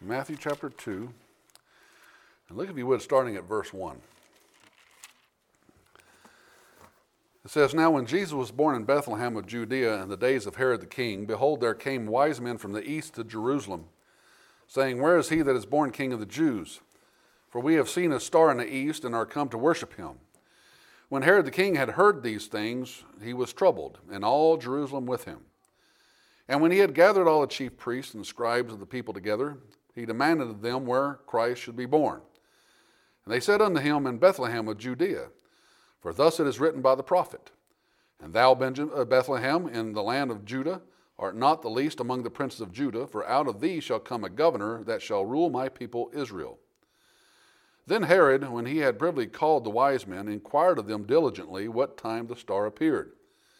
Matthew chapter 2. And look, if you would, starting at verse 1. It says, Now when Jesus was born in Bethlehem of Judea in the days of Herod the king, behold, there came wise men from the east to Jerusalem, saying, Where is he that is born King of the Jews? For we have seen a star in the east and are come to worship him. When Herod the king had heard these things, he was troubled, and all Jerusalem with him. And when he had gathered all the chief priests and the scribes of the people together, he demanded of them where Christ should be born. And they said unto him, In Bethlehem of Judea, for thus it is written by the prophet, And thou, Bethlehem, in the land of Judah, art not the least among the princes of Judah, for out of thee shall come a governor that shall rule my people Israel. Then Herod, when he had privily called the wise men, inquired of them diligently what time the star appeared.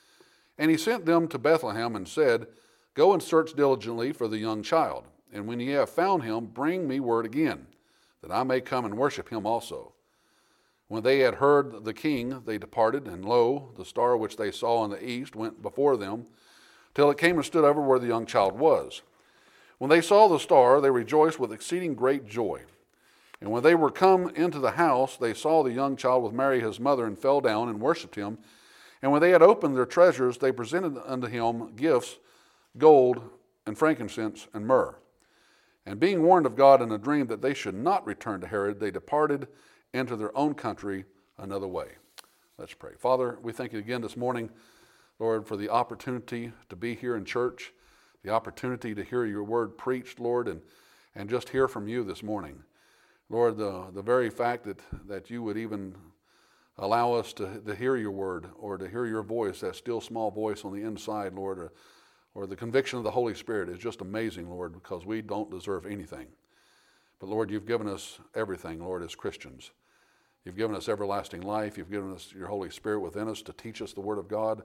And he sent them to Bethlehem and said, Go and search diligently for the young child, and when ye have found him, bring me word again, that I may come and worship him also. When they had heard the king, they departed, and lo, the star which they saw in the east went before them, till it came and stood over where the young child was. When they saw the star, they rejoiced with exceeding great joy. And when they were come into the house, they saw the young child with Mary his mother, and fell down and worshipped him. And when they had opened their treasures, they presented unto him gifts, gold, and frankincense, and myrrh. And being warned of God in a dream that they should not return to Herod, they departed into their own country another way. Let's pray. Father, we thank you again this morning, Lord, for the opportunity to be here in church, the opportunity to hear your word preached, Lord, and just hear from you this morning. Lord, the very fact that you would even allow us to hear your word, or to hear your voice, that still small voice on the inside, Lord, or the conviction of the Holy Spirit is just amazing, Lord, because we don't deserve anything. But Lord, you've given us everything, Lord, as Christians. You've given us everlasting life. You've given us your Holy Spirit within us to teach us the Word of God,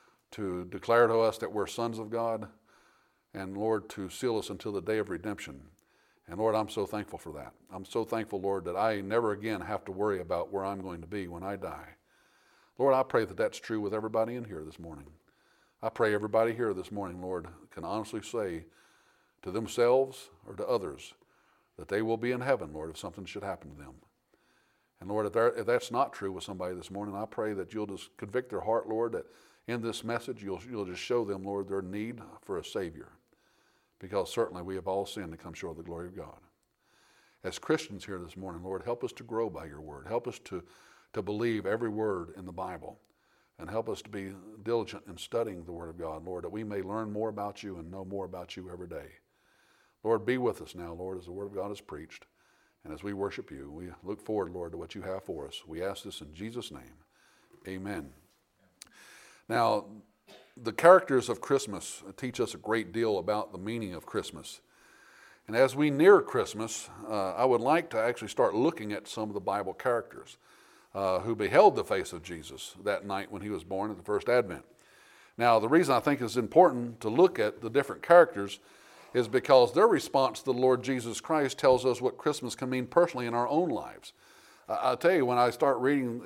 to declare to us that we're sons of God, and Lord, to seal us until the day of redemption. And Lord, I'm so thankful for that. I'm so thankful, Lord, that I never again have to worry about where I'm going to be when I die. Lord, I pray that that's true with everybody in here this morning. I pray everybody here this morning, Lord, can honestly say to themselves or to others that they will be in heaven, Lord, if something should happen to them. And Lord, if that's not true with somebody this morning, I pray that you'll just convict their heart, Lord, that in this message you'll just show them, Lord, their need for a Savior. Because certainly we have all sinned and come short of the glory of God. As Christians here this morning, Lord, help us to grow by your word. Help us to believe every word in the Bible. And help us to be diligent in studying the word of God, Lord, that we may learn more about you and know more about you every day. Lord, be with us now, Lord, as the word of God is preached. And as we worship you, we look forward, Lord, to what you have for us. We ask this in Jesus' name. Amen. Now, the characters of Christmas teach us a great deal about the meaning of Christmas. And as we near Christmas, I would like to actually start looking at some of the Bible characters who beheld the face of Jesus that night when he was born at the first Advent. Now, the reason I think it's important to look at the different characters is because their response to the Lord Jesus Christ tells us what Christmas can mean personally in our own lives. I'll tell you, when I start reading,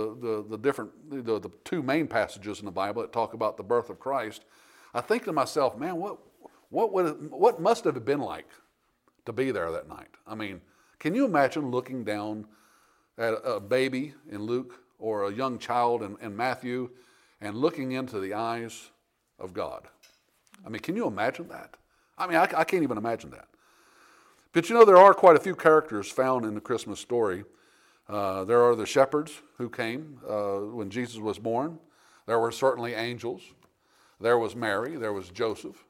the two main passages in the Bible that talk about the birth of Christ, I think to myself, man, what must have it been like to be there that night? I mean, can you imagine looking down at a baby in Luke or a young child in Matthew and looking into the eyes of God? I mean, can you imagine that? I mean, I can't even imagine that. But you know, there are quite a few characters found in the Christmas story. There are the shepherds who came when Jesus was born. There were certainly angels. There was Mary. There was Joseph.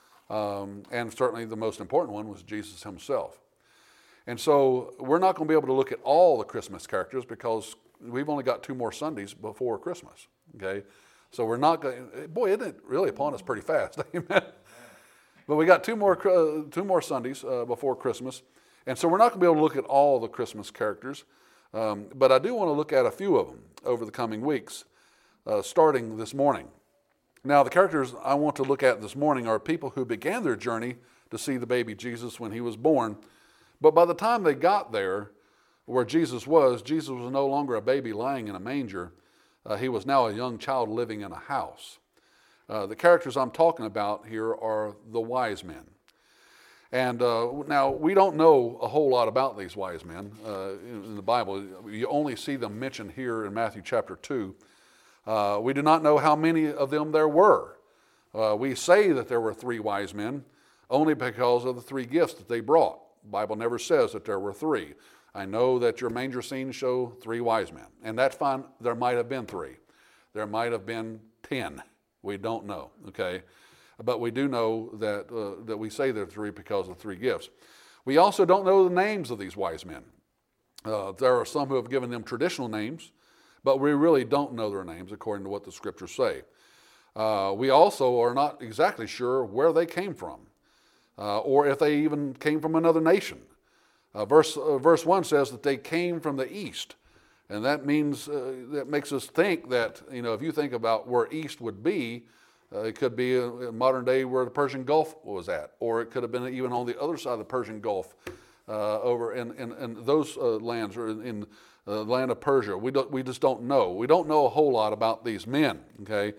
And certainly the most important one was Jesus himself. And so we're not going to be able to look at all the Christmas characters because we've only got 2 more Sundays before Christmas. Okay, so we're not going. Boy, isn't it really upon us pretty fast? Amen. But we got 2 more Sundays before Christmas, and so we're not going to be able to look at all the Christmas characters. But I do want to look at a few of them over the coming weeks, starting this morning. Now, the characters I want to look at this morning are people who began their journey to see the baby Jesus when he was born. But by the time they got there, where Jesus was no longer a baby lying in a manger. He was now a young child living in a house. The characters I'm talking about here are the wise men. And now, we don't know a whole lot about these wise men in the Bible. You only see them mentioned here in Matthew chapter 2. We do not know how many of them there were. We say that there were 3 wise men only because of the 3 gifts that they brought. The Bible never says that there were 3. I know that your manger scenes show 3 wise men, and that's fine. There might have been 3. There might have been 10. We don't know, okay? But we do know that, that we say there are 3 because of 3 gifts. We also don't know the names of these wise men. There are some who have given them traditional names, but we really don't know their names according to what the scriptures say. We also are not exactly sure where they came from, or if they even came from another nation. Verse 1 says that they came from the east. And that means, that makes us think that, if you think about where east would be, it could be in modern day where the Persian Gulf was at, or it could have been even on the other side of the Persian Gulf, over in those lands, or in the land of Persia. We just don't know. We don't know a whole lot about these men, okay?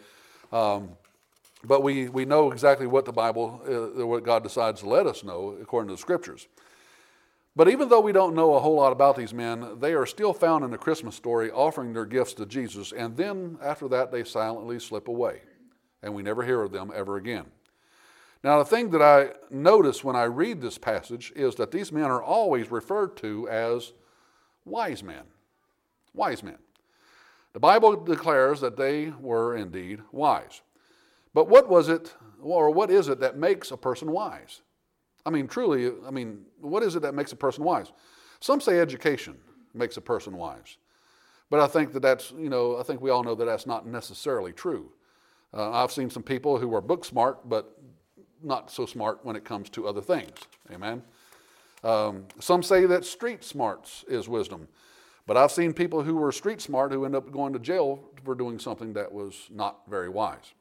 But we know exactly what the Bible, what God decides to let us know according to the scriptures. But even though we don't know a whole lot about these men, they are still found in the Christmas story offering their gifts to Jesus, and then after that they silently slip away, and we never hear of them ever again. Now, the thing that I notice when I read this passage is that these men are always referred to as wise men. Wise men. The Bible declares that they were indeed wise. But what was it, or what is it that makes a person wise? Truly, what is it that makes a person wise? Some say education makes a person wise. But I think that's, I think we all know that that's not necessarily true. I've seen some people who are book smart, but not so smart when it comes to other things. Amen? Some say that street smarts is wisdom. But I've seen people who were street smart who end up going to jail for doing something that was not very wise.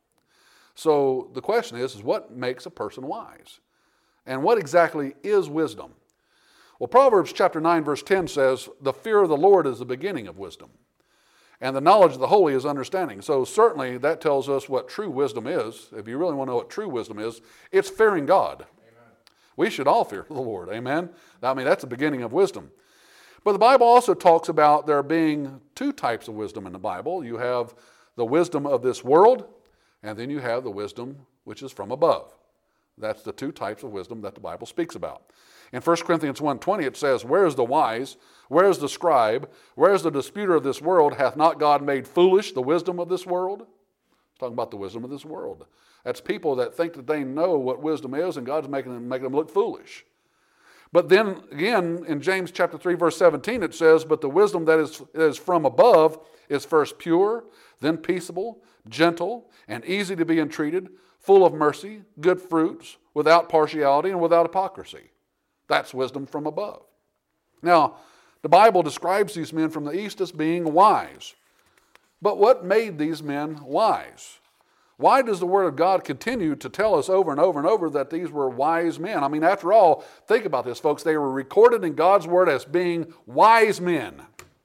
So the question is what makes a person wise? And what exactly is wisdom? Well, Proverbs chapter 9, verse 10 says, "The fear of the Lord is the beginning of wisdom, and the knowledge of the holy is understanding." So certainly that tells us what true wisdom is. If you really want to know what true wisdom is, it's fearing God. Amen. We should all fear the Lord. Amen? That's the beginning of wisdom. But the Bible also talks about there being 2 types of wisdom in the Bible. You have the wisdom of this world, and then you have the wisdom which is from above. That's the 2 types of wisdom that the Bible speaks about. In 1 Corinthians 1:20 it says, "Where is the wise? Where is the scribe? Where is the disputer of this world? Hath not God made foolish the wisdom of this world?" It's talking about the wisdom of this world. That's people that think that they know what wisdom is, and God's making them look foolish. But then again, in James chapter 3, verse 17, it says, "But the wisdom that is from above is first pure, then peaceable, gentle, and easy to be entreated, full of mercy, good fruits, without partiality, and without hypocrisy." That's wisdom from above. Now, the Bible describes these men from the east as being wise. But what made these men wise? Why does the Word of God continue to tell us over and over and over that these were wise men? After all, think about this, folks. They were recorded in God's Word as being wise men.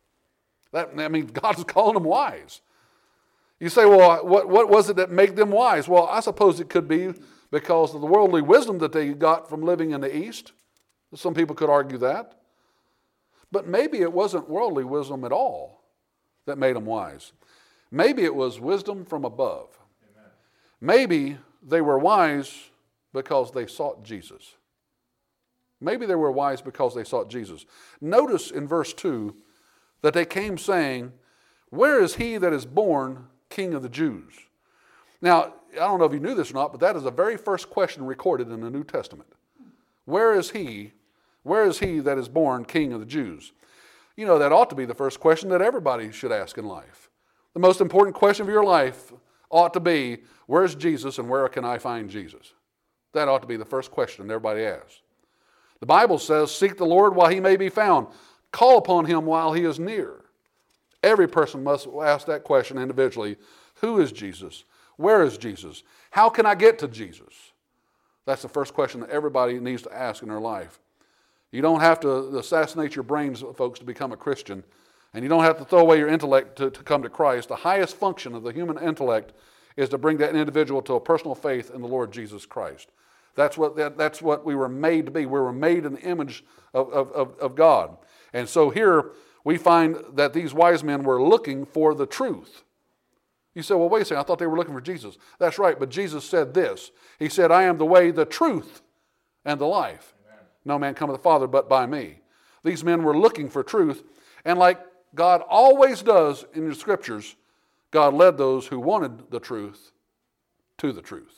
God's calling them wise. You say, well, what was it that made them wise? Well, I suppose it could be because of the worldly wisdom that they got from living in the East. Some people could argue that. But maybe it wasn't worldly wisdom at all that made them wise. Maybe it was wisdom from above. Amen. Maybe they were wise because they sought Jesus. Maybe they were wise because they sought Jesus. Notice in verse 2 that they came saying, "Where is he that is born King of the Jews?" Now, I don't know if you knew this or not, but that is the very first question recorded in the New Testament. Where is he? Where is he that is born King of the Jews? That ought to be the first question that everybody should ask in life. The most important question of your life ought to be, where's Jesus and where can I find Jesus? That ought to be the first question everybody asks. The Bible says, "Seek the Lord while he may be found. Call upon him while he is near." Every person must ask that question individually. Who is Jesus? Where is Jesus? How can I get to Jesus? That's the first question that everybody needs to ask in their life. You don't have to assassinate your brains, folks, to become a Christian. And you don't have to throw away your intellect to come to Christ. The highest function of the human intellect is to bring that individual to a personal faith in the Lord Jesus Christ. That's what we were made to be. We were made in the image of God. And so here we find that these wise men were looking for the truth. You say, well, wait a second, I thought they were looking for Jesus. That's right, but Jesus said this. He said, I am the way, the truth, and the life. Amen. No man cometh to the Father but by me. These men were looking for truth, and like God always does in the Scriptures, God led those who wanted the truth to the truth.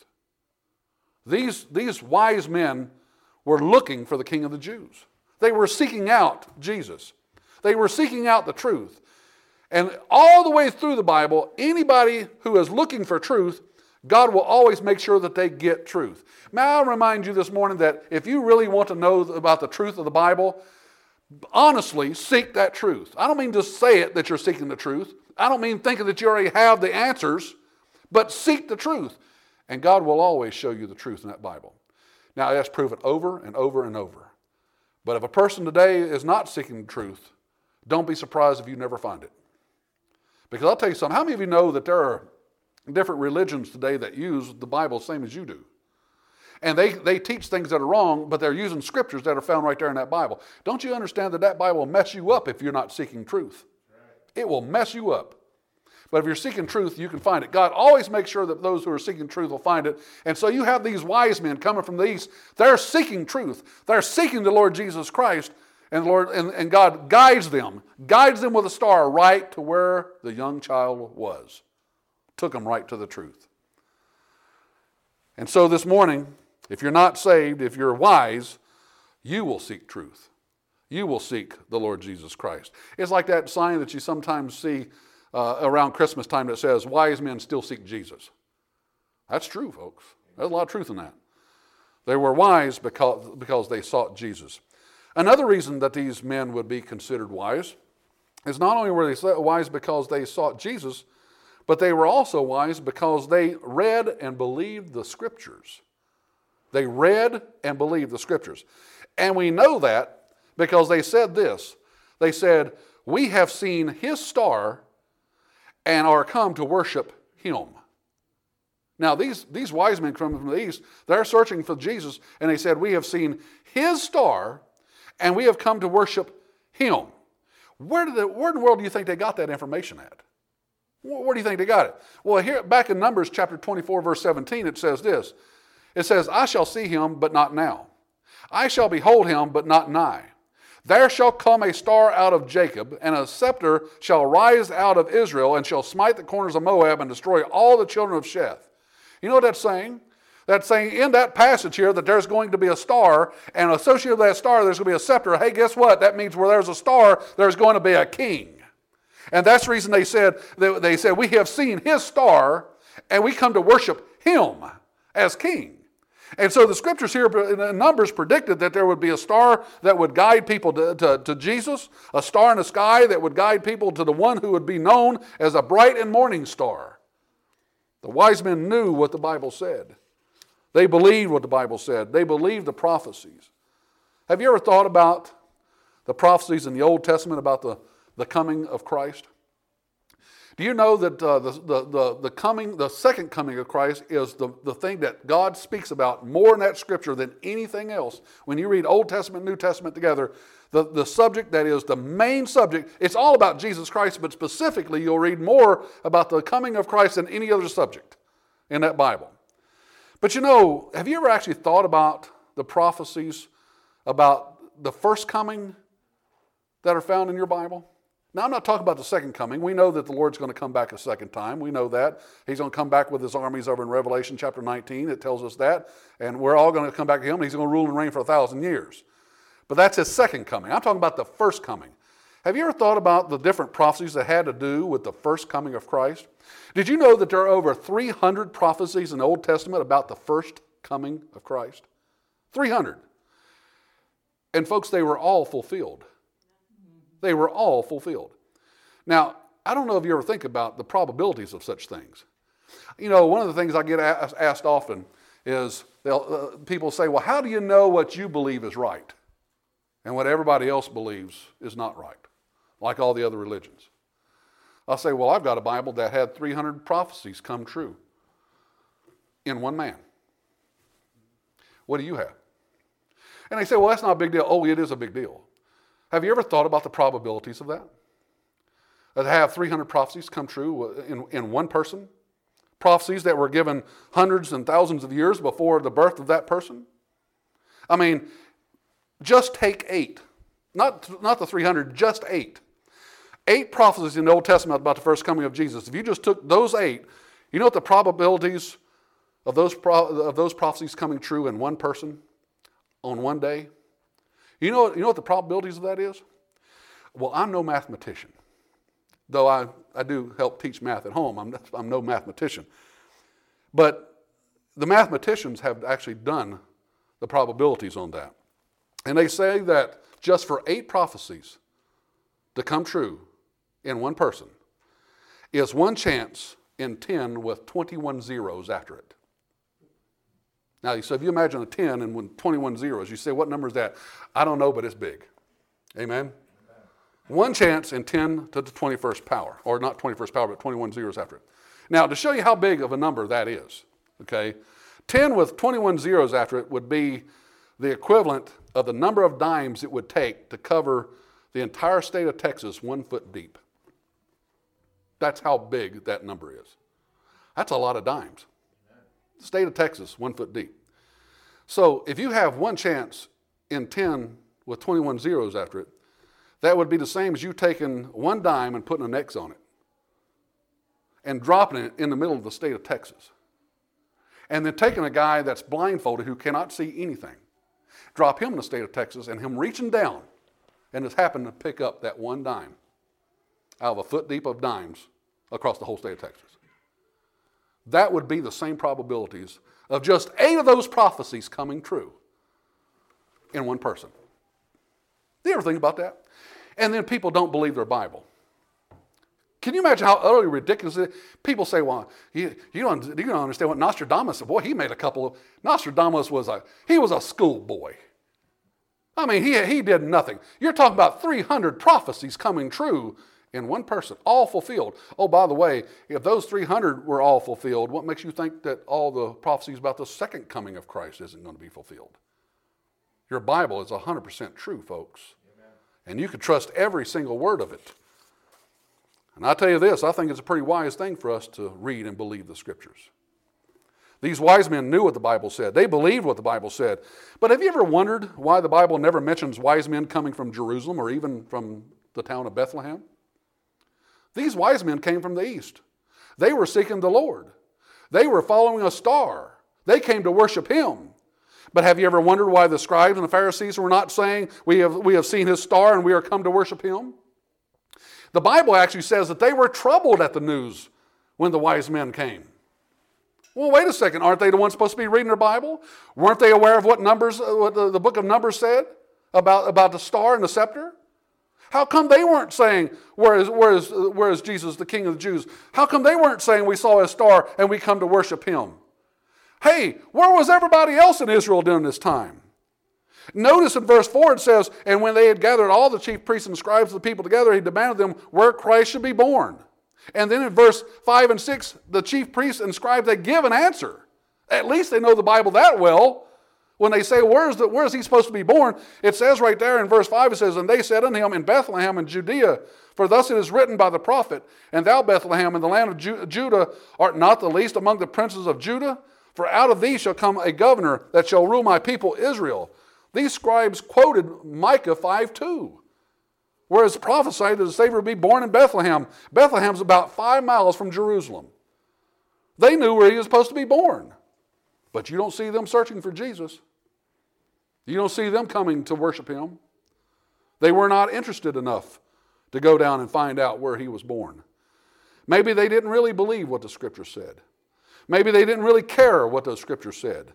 These wise men were looking for the King of the Jews. They were seeking out Jesus. They were seeking out the truth. And all the way through the Bible, anybody who is looking for truth, God will always make sure that they get truth. May I remind you this morning that if you really want to know about the truth of the Bible, honestly seek that truth. I don't mean just say it that you're seeking the truth. I don't mean thinking that you already have the answers, but seek the truth. And God will always show you the truth in that Bible. Now, that's proven over and over and over. But if a person today is not seeking the truth, don't be surprised if you never find it. Because I'll tell you something, how many of you know that there are different religions today that use the Bible the same as you do? And they teach things that are wrong, but they're using scriptures that are found right there in that Bible. Don't you understand that Bible will mess you up if you're not seeking truth? It will mess you up. But if you're seeking truth, you can find it. God always makes sure that those who are seeking truth will find it. And so you have these wise men coming from the east. They're seeking truth. They're seeking the Lord Jesus Christ. And and God guides them with a star right to where the young child was. Took them right to the truth. And so this morning, if you're not saved, if you're wise, you will seek truth. You will seek the Lord Jesus Christ. It's like that sign that you sometimes see around Christmas time that says, wise men still seek Jesus. That's true, folks. There's a lot of truth in that. They were wise because they sought Jesus. Another reason that these men would be considered wise is not only were they wise because they sought Jesus, but they were also wise because they read and believed the Scriptures. They read and believed the Scriptures. And we know that because they said this. They said, we have seen his star and are come to worship him. Now, these wise men coming from the east, they're searching for Jesus, and they said, we have seen his star and we have come to worship him. Where in the world do you think they got that information at? Where do you think they got it? Well, here back in Numbers chapter 24, verse 17, it says this. It says, I shall see him, but not now. I shall behold him, but not nigh. There shall come a star out of Jacob, and a scepter shall rise out of Israel, and shall smite the corners of Moab, and destroy all the children of Sheth. You know what that's saying? That's saying in that passage here that there's going to be a star, and associated with that star there's going to be a scepter. Hey, guess what? That means where there's a star, there's going to be a king. And that's the reason they said, we have seen his star, and we come to worship him as king. And so the scriptures here in Numbers predicted that there would be a star that would guide people to Jesus, a star in the sky that would guide people to the one who would be known as a bright and morning star. The wise men knew what the Bible said. They believed what the Bible said. They believed the prophecies. Have you ever thought about the prophecies in the Old Testament about the coming of Christ? Do you know that the second coming of Christ is the thing that God speaks about more in that scripture than anything else? When you read Old Testament, New Testament together, the subject that is the main subject, it's all about Jesus Christ, but specifically you'll read more about the coming of Christ than any other subject in that Bible. But you know, have you ever actually thought about the prophecies about the first coming that are found in your Bible? Now, I'm not talking about the second coming. We know that the Lord's going to come back a second time. We know that. He's going to come back with his armies over in Revelation chapter 19. It tells us that. And we're all going to come back to him. And he's going to rule and reign for 1,000 years. But that's his second coming. I'm talking about the first coming. Have you ever thought about the different prophecies that had to do with the first coming of Christ? Did you know that there are over 300 prophecies in the Old Testament about the first coming of Christ? 300. And folks, they were all fulfilled. They were all fulfilled. Now, I don't know if you ever think about the probabilities of such things. You know, one of the things I get asked often is people say, well, how do you know what you believe is right and what everybody else believes is not right, like all the other religions? I'll say, well, I've got a Bible that had 300 prophecies come true in one man. What do you have? And they say, well, that's not a big deal. Oh, it is a big deal. Have you ever thought about the probabilities of that? To have 300 prophecies come true in one person? Prophecies that were given hundreds and thousands of years before the birth of that person? I mean, just take 8. Not the 300, just 8. 8 prophecies in the Old Testament about the first coming of Jesus. If you just took those 8, you know what the probabilities of those prophecies coming true in one person on one day? You know what the probabilities of that is? Well, I'm no mathematician. Though I do help teach math at home. I'm no mathematician. But the mathematicians have actually done the probabilities on that. And they say that just for 8 prophecies to come true in one person is 1 chance in 10 with 21 zeros after it. Now, so if you imagine a 10 and with 21 zeros, you say, what number is that? I don't know, but it's big. Amen? 1 chance in 10 to the 21st power, or not 21st power, but 21 zeros after it. Now, to show you how big of a number that is, okay, 10 with 21 zeros after it would be the equivalent of the number of dimes it would take to cover the entire state of Texas 1 foot deep. That's how big that number is. That's a lot of dimes. The state of Texas, 1 foot deep. So if you have 1 chance in 10 with 21 zeros after it, that would be the same as you taking 1 dime and putting an X on it and dropping it in the middle of the state of Texas. And then taking a guy that's blindfolded who cannot see anything, drop him in the state of Texas and him reaching down and just happened to pick up that 1 dime out of a foot deep of dimes across the whole state of Texas. That would be the same probabilities of just 8 of those prophecies coming true in one person. Do you ever think about that? And then people don't believe their Bible. Can you imagine how utterly ridiculous it is? People say, well, you don't understand what Nostradamus said. Boy, he made a couple of... Nostradamus was a schoolboy. I mean, he did nothing. You're talking about 300 prophecies coming true in one person, all fulfilled. Oh, by the way, if those 300 were all fulfilled, what makes you think that all the prophecies about the second coming of Christ isn't going to be fulfilled? Your Bible is 100% true, folks. Amen. And you can trust every single word of it. And I tell you this, I think it's a pretty wise thing for us to read and believe the Scriptures. These wise men knew what the Bible said. They believed what the Bible said. But have you ever wondered why the Bible never mentions wise men coming from Jerusalem or even from the town of Bethlehem? These wise men came from the east. They were seeking the Lord. They were following a star. They came to worship Him. But have you ever wondered why the scribes and the Pharisees were not saying, we have seen His star and we are come to worship Him? The Bible actually says that they were troubled at the news when the wise men came. Well, wait a second. Aren't they the ones supposed to be reading their Bible? Weren't they aware of what the book of Numbers said about the star and the scepter? How come they weren't saying, where is Jesus, the King of the Jews? How come they weren't saying, we saw His star and we come to worship Him? Hey, where was everybody else in Israel during this time? Notice in verse 4 it says, and when they had gathered all the chief priests and scribes of the people together, He demanded them where Christ should be born. And then in verse 5 and 6, the chief priests and scribes, they give an answer. At least they know the Bible that well. When they say, where is He supposed to be born? It says right there in verse 5, it says, and they said unto Him, in Bethlehem in Judea, for thus it is written by the prophet, and thou, Bethlehem, in the land of Judah, art not the least among the princes of Judah? For out of thee shall come a governor that shall rule my people Israel. These scribes quoted Micah 5:2, where it's prophesied that the Savior would be born in Bethlehem. Bethlehem's about 5 miles from Jerusalem. They knew where He was supposed to be born. But you don't see them searching for Jesus. You don't see them coming to worship Him. They were not interested enough to go down and find out where He was born. Maybe they didn't really believe what the Scripture said. Maybe they didn't really care what the Scripture said.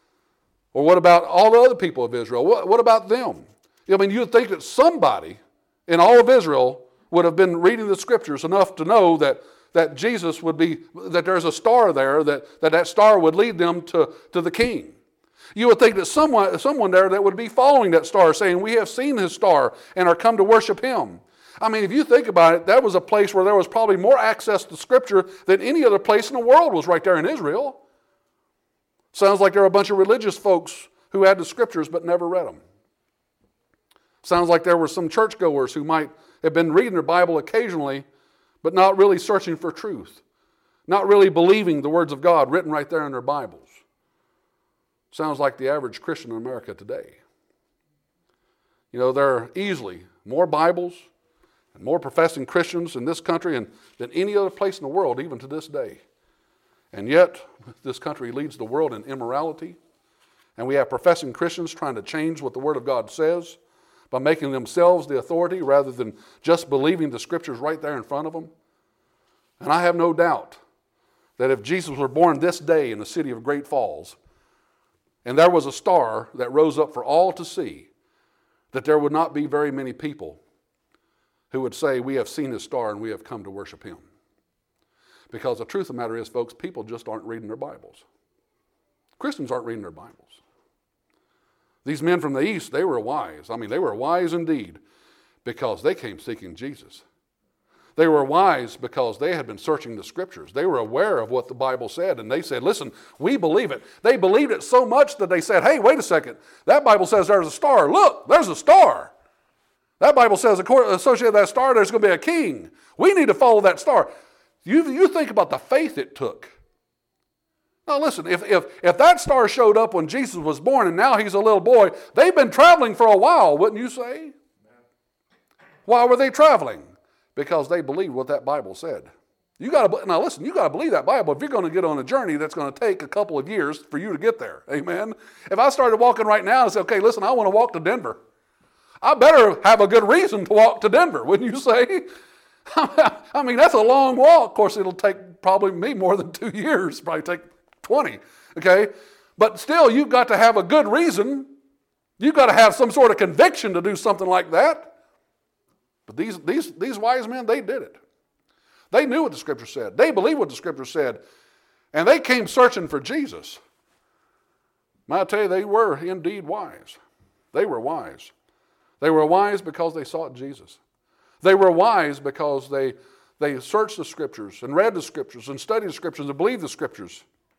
Or what about all the other people of Israel? What about them? I mean, you'd think that somebody in all of Israel would have been reading the Scriptures enough to know that Jesus would be, that there's a star there, that star would lead them to the King. You would think that someone there that would be following that star, saying, we have seen His star and are come to worship Him. I mean, if you think about it, that was a place where there was probably more access to Scripture than any other place in the world was right there in Israel. Sounds like there are a bunch of religious folks who had the scriptures but never read them. Sounds like there were some churchgoers who might have been reading their Bible occasionally, but not really searching for truth, not really believing the words of God written right there in their Bibles. Sounds like the average Christian in America today. You know, there are easily more Bibles and more professing Christians in this country than any other place in the world, even to this day. And yet, this country leads the world in immorality. And we have professing Christians trying to change what the Word of God says by making themselves the authority rather than just believing the Scriptures right there in front of them. And I have no doubt that if Jesus were born this day in the city of Great Falls, and there was a star that rose up for all to see, that there would not be very many people who would say, we have seen his star and we have come to worship him. Because the truth of the matter is, folks, people just aren't reading their Bibles. Christians aren't reading their Bibles. These men from the East, they were wise. I mean, they were wise indeed because they came seeking Jesus. They were wise because they had been searching the Scriptures. They were aware of what the Bible said, and they said, listen, we believe it. They believed it so much that they said, hey, wait a second. That Bible says there's a star. Look, there's a star. That Bible says associated with that star, there's going to be a king. We need to follow that star. You think about the faith it took. Now listen, if that star showed up when Jesus was born and now he's a little boy, they've been traveling for a while, wouldn't you say? Why were they traveling? Because they believed what that Bible said. Now listen, you got to believe that Bible if you're going to get on a journey that's going to take a couple of years for you to get there. Amen? If I started walking right now and said, okay, listen, I want to walk to Denver. I better have a good reason to walk to Denver, wouldn't you say? I mean, that's a long walk. Of course, it'll take probably me more than 2 years, probably take 20, okay? But still, you've got to have a good reason. You've got to have some sort of conviction to do something like that. But these wise men, they did it. They knew what the Scripture said. They believed what the Scripture said. And they came searching for Jesus. May I tell you, they were indeed wise. They were wise. They were wise because they sought Jesus. They were wise because they searched the Scriptures and read the Scriptures and studied the Scriptures and believed the Scriptures.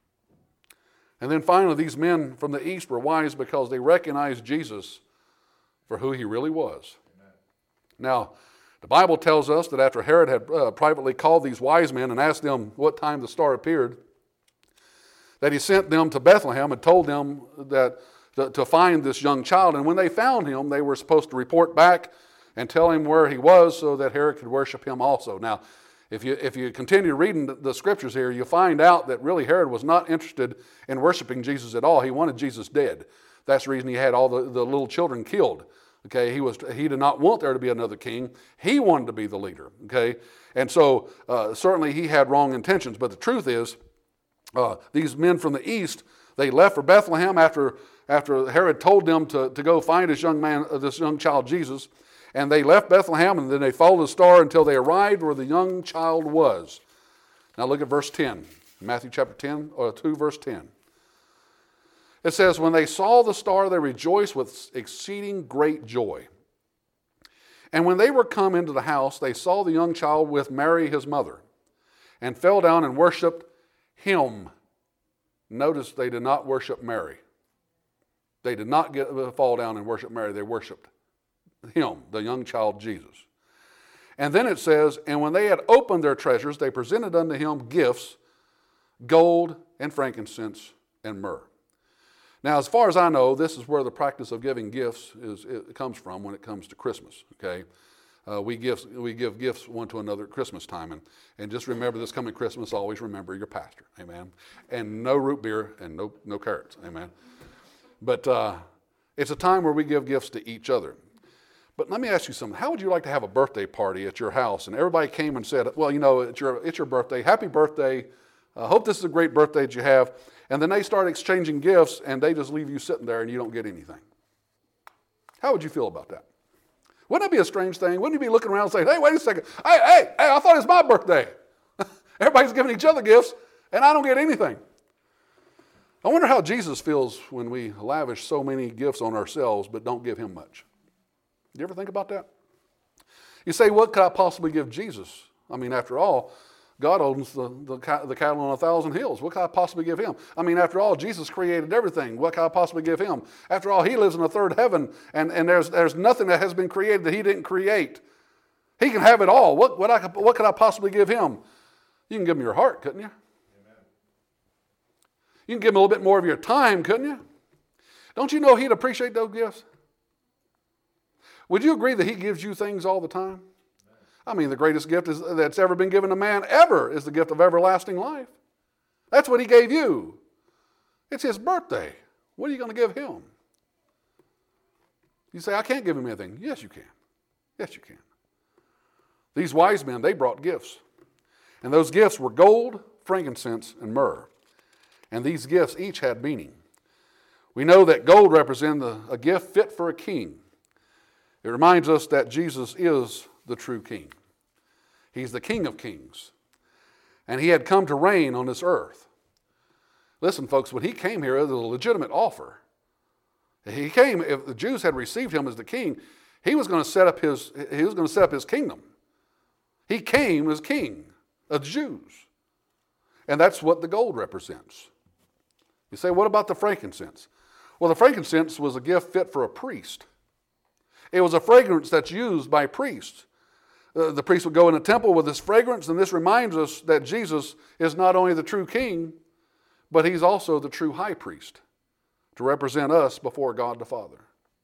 And then finally, these men from the East were wise because they recognized Jesus for who he really was. Amen. Now, the Bible tells us that after Herod had privately called these wise men and asked them what time the star appeared, that he sent them to Bethlehem and told them that to find this young child. And when they found him, they were supposed to report back and tell him where he was so that Herod could worship him also. Now, if you continue reading the Scriptures here, you'll find out that really Herod was not interested in worshiping Jesus at all. He wanted Jesus dead. That's the reason he had all the little children killed. Okay, he did not want there to be another king. He wanted to be the leader. Okay, and so certainly he had wrong intentions. But the truth is, these men from the East, they left for Bethlehem after Herod told them to go find this young child Jesus. And they left Bethlehem, and then they followed the star until they arrived where the young child was. Now look at verse 10, Matthew chapter 10, or 2, verse 10. It says, when they saw the star, they rejoiced with exceeding great joy. And when they were come into the house, they saw the young child with Mary his mother, and fell down and worshipped him. Notice they did not worship Mary. They did not fall down and worship Mary. They worshiped him, the young child Jesus. And then it says, and when they had opened their treasures, they presented unto him gifts, gold and frankincense and myrrh. Now, as far as I know, this is where the practice of giving gifts comes from when it comes to Christmas. Okay, we give gifts one to another at Christmas time, and just remember this coming Christmas. Always remember your pastor, amen. And no root beer and no carrots, amen. But it's a time where we give gifts to each other. But let me ask you something. How would you like to have a birthday party at your house and everybody came and said, well, you know, it's your birthday. Happy birthday. Hope this is a great birthday that you have. And then they start exchanging gifts and they just leave you sitting there and you don't get anything. How would you feel about that? Wouldn't it be a strange thing? Wouldn't you be looking around and saying, hey, wait a second. Hey, I thought it was my birthday. Everybody's giving each other gifts and I don't get anything. I wonder how Jesus feels when we lavish so many gifts on ourselves but don't give him much. You ever think about that? You say, what could I possibly give Jesus? I mean, after all, God owns the cattle on 1,000 hills. What can I possibly give him? I mean, after all, Jesus created everything. What can I possibly give him? After all, he lives in the third heaven, and there's nothing that has been created that he didn't create. He can have it all. What could I possibly give him? You can give him your heart, couldn't you? Amen. You can give him a little bit more of your time, couldn't you? Don't you know he'd appreciate those gifts? Would you agree that he gives you things all the time? I mean, the greatest gift that's ever been given to man ever is the gift of everlasting life. That's what he gave you. It's his birthday. What are you going to give him? You say, I can't give him anything. Yes, you can. Yes, you can. These wise men, they brought gifts. And those gifts were gold, frankincense, and myrrh. And these gifts each had meaning. We know that gold represented a gift fit for a king. It reminds us that Jesus is the true king. He's the King of kings. And he had come to reign on this earth. Listen, folks, when he came here, it was a legitimate offer. He came, if the Jews had received him as the king, he was going to set up his kingdom. He came as king of the Jews. And that's what the gold represents. You say, what about the frankincense? Well, the frankincense was a gift fit for a priest. It was a fragrance that's used by priests. The priest would go in the temple with this fragrance, and this reminds us that Jesus is not only the true king, but he's also the true high priest to represent us before God the Father.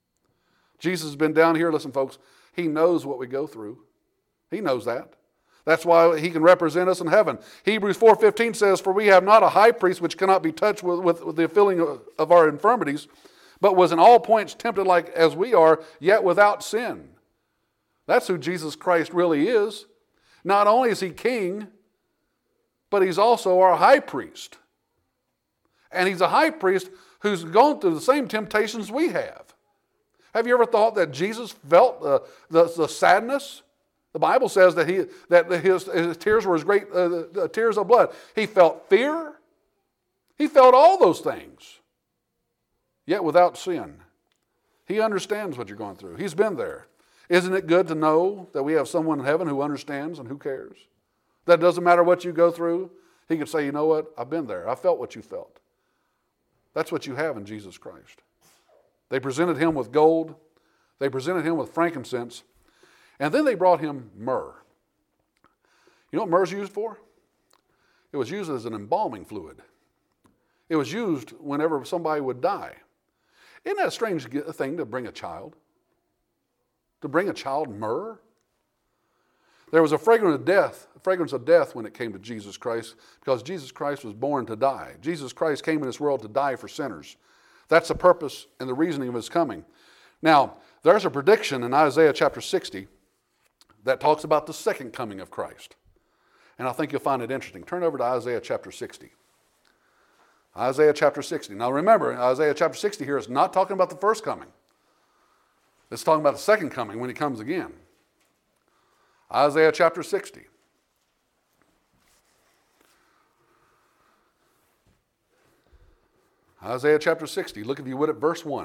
Jesus has been down here. Listen, folks, he knows what we go through. He knows that. That's why he can represent us in heaven. Hebrews 4:15 says, for we have not a high priest which cannot be touched with the feeling of our infirmities, but was in all points tempted like as we are, yet without sin. That's who Jesus Christ really is. Not only is he king, but he's also our high priest. And he's a high priest who's gone through the same temptations we have. Have you ever thought that Jesus felt the sadness? The Bible says that his tears were as great tears of blood. He felt fear. He felt all those things, yet without sin. He understands what you're going through. He's been there. Isn't it good to know that we have someone in heaven who understands and who cares? That doesn't matter what you go through. He could say, you know what? I've been there. I felt what you felt. That's what you have in Jesus Christ. They presented him with gold. They presented him with frankincense. And then they brought him myrrh. You know what myrrh's used for? It was used as an embalming fluid. It was used whenever somebody would die. Isn't that a strange thing to bring a child? To bring a child myrrh? There was a fragrance of death when it came to Jesus Christ, because Jesus Christ was born to die. Jesus Christ came in this world to die for sinners. That's the purpose and the reasoning of his coming. Now, there's a prediction in Isaiah chapter 60 that talks about the second coming of Christ. And I think you'll find it interesting. Turn over to Isaiah chapter 60. Isaiah chapter 60. Now remember, Isaiah chapter 60 here is not talking about the first coming. It's talking about the second coming when he comes again. Isaiah chapter 60. Isaiah chapter 60. Look, if you would, at verse 1.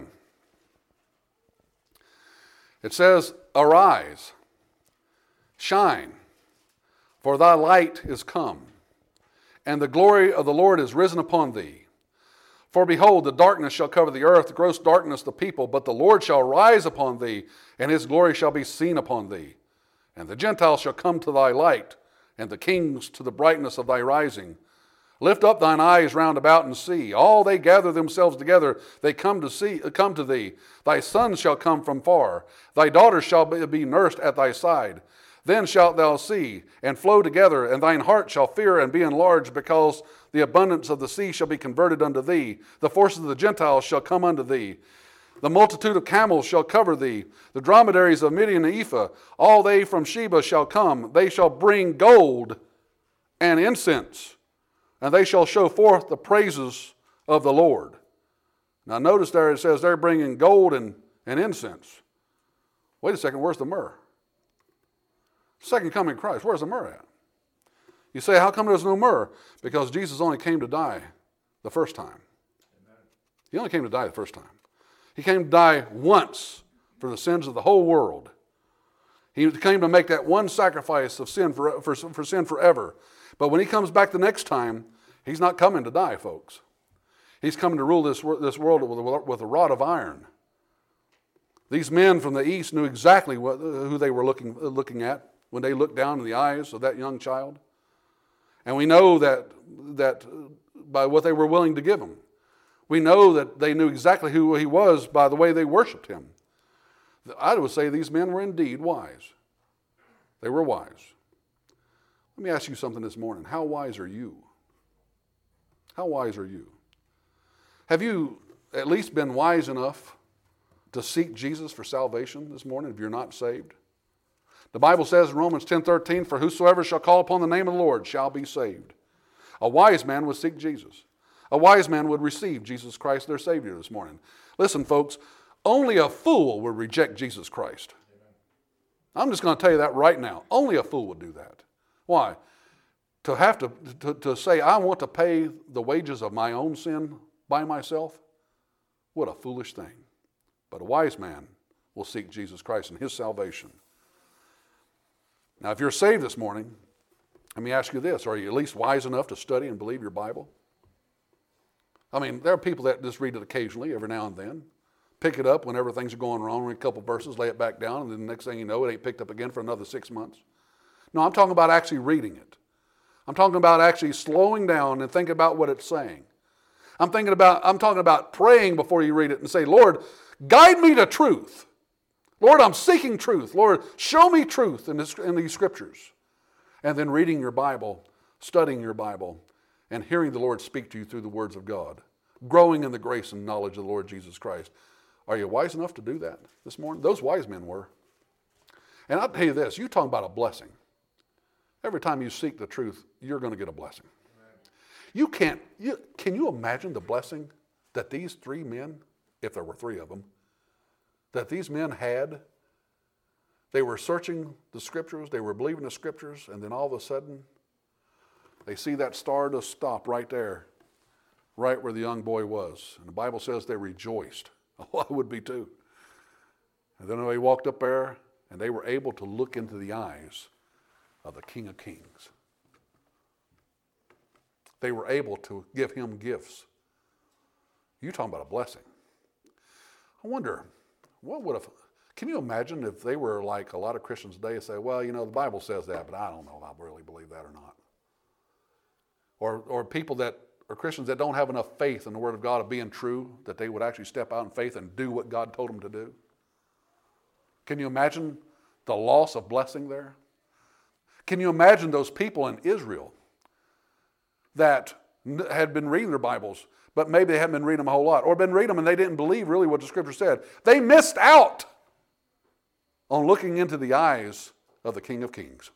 It says, arise, shine, for thy light is come, and the glory of the Lord is risen upon thee. For behold, the darkness shall cover the earth, the gross darkness the people, but the Lord shall rise upon thee, and his glory shall be seen upon thee. And the Gentiles shall come to thy light, and the kings to the brightness of thy rising. Lift up thine eyes round about and see. All they gather themselves together, they come to thee. Thy sons shall come from far. Thy daughters shall be nursed at thy side. Then shalt thou see, and flow together, and thine heart shall fear and be enlarged, because the abundance of the sea shall be converted unto thee. The forces of the Gentiles shall come unto thee. The multitude of camels shall cover thee. The dromedaries of Midian and Ephah, all they from Sheba shall come. They shall bring gold and incense, and they shall show forth the praises of the Lord. Now notice there it says they're bringing gold and incense. Wait a second, where's the myrrh? Second coming of Christ, where's the myrrh at? You say, how come there's no myrrh? Because Jesus only came to die the first time. Amen. He only came to die the first time. He came to die once for the sins of the whole world. He came to make that one sacrifice of sin for sin forever. But when he comes back the next time, he's not coming to die, folks. He's coming to rule this world with a rod of iron. These men from the east knew exactly who they were looking at when they looked down in the eyes of that young child. And we know that by what they were willing to give him. We know that they knew exactly who he was by the way they worshiped him. I would say these men were indeed wise. They were wise. Let me ask you something this morning. How wise are you? How wise are you? Have you at least been wise enough to seek Jesus for salvation this morning if you're not saved? The Bible says in Romans 10:13, "For whosoever shall call upon the name of the Lord shall be saved." A wise man would seek Jesus. A wise man would receive Jesus Christ, their Savior, this morning. Listen, folks, only a fool would reject Jesus Christ. I'm just going to tell you that right now. Only a fool would do that. Why? To have to say, I want to pay the wages of my own sin by myself? What a foolish thing. But a wise man will seek Jesus Christ and his salvation. Now, if you're saved this morning, let me ask you this. Are you at least wise enough to study and believe your Bible? I mean, there are people that just read it occasionally, every now and then. Pick it up whenever things are going wrong, read a couple verses, lay it back down, and then the next thing you know, it ain't picked up again for another 6 months. No, I'm talking about actually reading it. I'm talking about actually slowing down and thinking about what it's saying. I'm talking about praying before you read it and say, Lord, guide me to truth. Lord, I'm seeking truth. Lord, show me truth in these scriptures. And then reading your Bible, studying your Bible, and hearing the Lord speak to you through the words of God. Growing in the grace and knowledge of the Lord Jesus Christ. Are you wise enough to do that this morning? Those wise men were. And I'll tell you this, you talk about a blessing. Every time you seek the truth, you're going to get a blessing. Can you imagine the blessing that these three men, if there were three of them, that these men had? They were searching the scriptures, they were believing the scriptures, and then all of a sudden, they see that star just stop right there, right where the young boy was. And the Bible says they rejoiced. Oh, I would be too. And then they walked up there, and they were able to look into the eyes of the King of Kings. They were able to give him gifts. You're talking about a blessing. I wonder, can you imagine if they were like a lot of Christians today and say, well, the Bible says that, but I don't know if I really believe that or not. Or people that are Christians that don't have enough faith in the Word of God of being true, that they would actually step out in faith and do what God told them to do. Can you imagine the loss of blessing there? Can you imagine those people in Israel that had been reading their Bibles, but maybe they hadn't been reading them a whole lot, or been reading them and they didn't believe really what the Scripture said? They missed out on looking into the eyes of the King of Kings.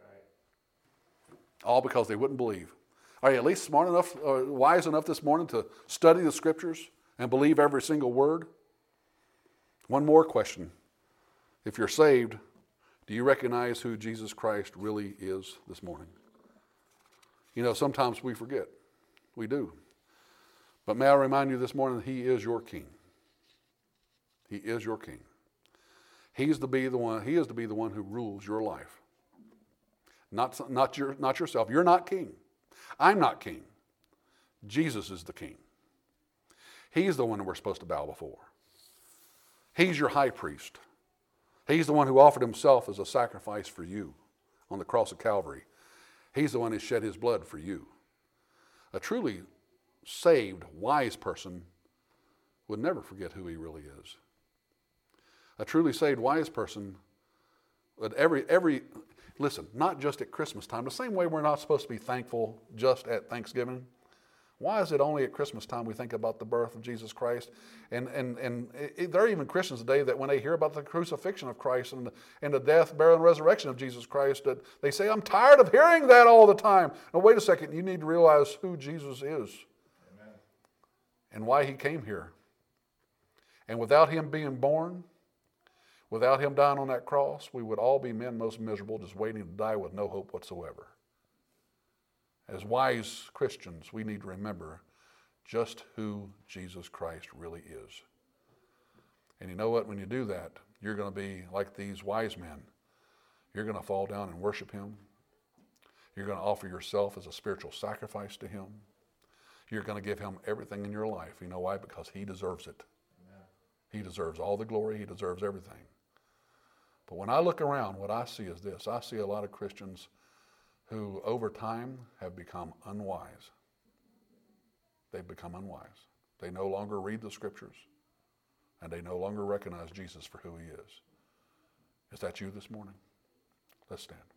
All because they wouldn't believe. Are you at least smart enough or wise enough this morning to study the Scriptures and believe every single word? One more question. If you're saved, do you recognize who Jesus Christ really is this morning? Sometimes we forget. We do. But may I remind you this morning, he is your King. He is your King. He is to be the one who rules your life. Not yourself. You're not king. I'm not king. Jesus is the king. He's the one that we're supposed to bow before. He's your high priest. He's the one who offered himself as a sacrifice for you on the cross of Calvary. He's the one who shed his blood for you. A truly saved, wise person would never forget who he really is. A truly saved, wise person would listen, not just at Christmas time. The same way we're not supposed to be thankful just at Thanksgiving. Why is it only at Christmas time we think about the birth of Jesus Christ? And there are even Christians today that when they hear about the crucifixion of Christ and the death, burial, and resurrection of Jesus Christ, that they say, I'm tired of hearing that all the time. Now, wait a second. You need to realize who Jesus is. Amen. And why he came here. And without him being born, without him dying on that cross, we would all be men most miserable, just waiting to die with no hope whatsoever. As wise Christians, we need to remember just who Jesus Christ really is. And you know what? When you do that, you're going to be like these wise men. You're going to fall down and worship him. You're going to offer yourself as a spiritual sacrifice to him. You're going to give him everything in your life. You know why? Because he deserves it. Amen. He deserves all the glory. He deserves everything. But when I look around, what I see is this. I see a lot of Christians who over time have become unwise. They've become unwise. They no longer read the scriptures, and they no longer recognize Jesus for who he is. Is that you this morning? Let's stand.